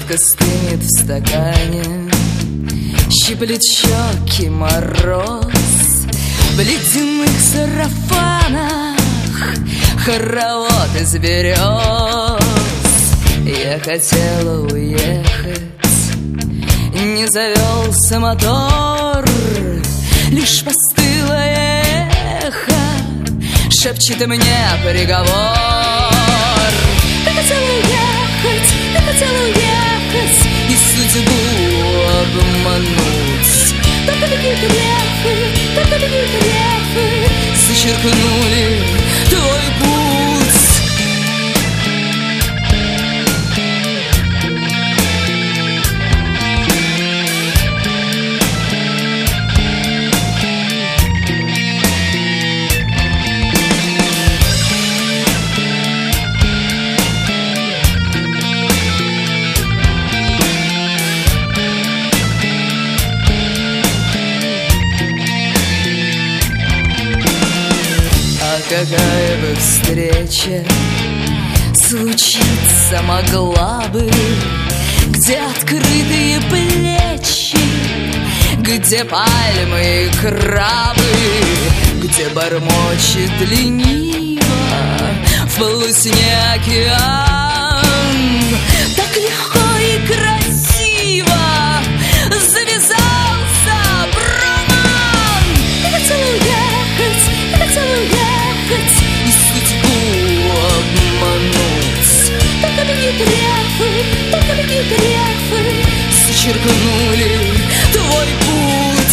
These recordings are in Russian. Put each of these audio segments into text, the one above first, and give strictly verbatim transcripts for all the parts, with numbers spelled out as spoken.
Водка стынет в стакане, щиплет щеки мороз. В ледяных сарафанах хоровод из берез. Я хотела уехать, не завелся мотор, лишь постылое эхо шепчет мне приговор. Ты хотела уехать, ты хотела уехать и судьбу обмануть. Только беги грехи, только беги грехи зачеркнули твой путь. Какая бы встреча случиться могла бы, где открытые плечи, где пальмы и крабы, где бормочет лениво в полусне океан. Так легко и красиво завязался роман. Ты хотела уехать, ты хотела уехать и судьбу обмануть. Только беги грехи, только беги грехи зачеркнули твой путь.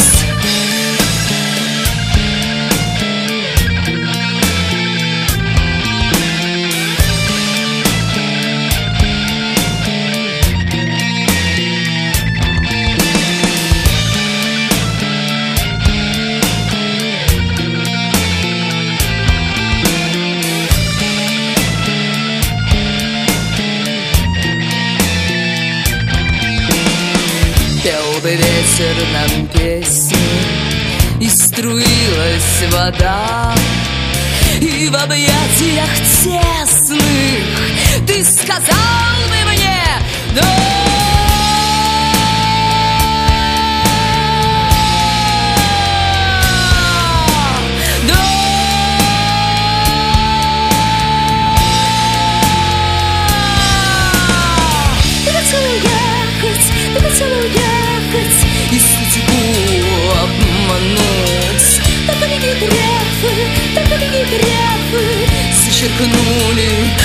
Пел бы ветер нам песни, и струилась вода, и в объятиях тесных ты сказал бы мне «да». Ты хотела уехать и судьбу обмануть. Только беги грехи, только беги грехи зачеркнули